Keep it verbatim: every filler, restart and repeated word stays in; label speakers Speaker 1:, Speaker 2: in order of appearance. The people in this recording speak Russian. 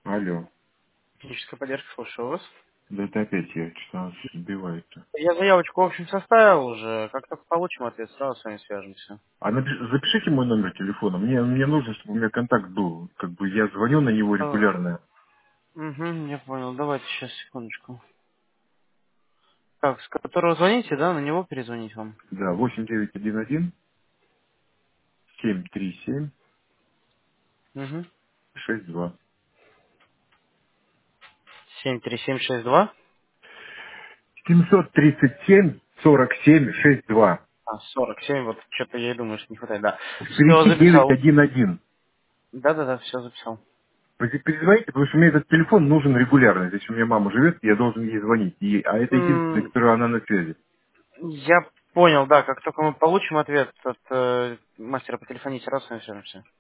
Speaker 1: Алло.
Speaker 2: Техническая поддержка, слушаю вас.
Speaker 1: Да это опять я, что нас сбивает-то.
Speaker 2: Я заявочку, в общем, составил уже. Как только получим ответ, сразу с вами свяжемся.
Speaker 1: А напиш- запишите мой номер телефона. Мне, мне нужно, чтобы у меня контакт был. Как бы я звоню на него регулярно.
Speaker 2: Угу, я понял. Давайте сейчас, секундочку. Так, с которого звоните, да, на него перезвонить вам?
Speaker 1: Да, восемь девять один один семь три семь
Speaker 2: Угу.
Speaker 1: шесть два.
Speaker 2: семь три семь шесть два.
Speaker 1: семьсот тридцать семь сорок семь шесть два.
Speaker 2: А, сорок семь, вот что-то я и думаю, что не хватает, да. Все,
Speaker 1: Впереди девять
Speaker 2: записал.
Speaker 1: один один.
Speaker 2: Да-да-да, все записал.
Speaker 1: Вы перезвоните, потому что мне этот телефон нужен регулярно. Здесь у меня мама живет, я должен ей звонить. И, а это единственный,
Speaker 2: М,
Speaker 1: который она на связи.
Speaker 2: Я понял, да, как только мы получим ответ от э, мастера по телефонии, сразу с вами свяжемся.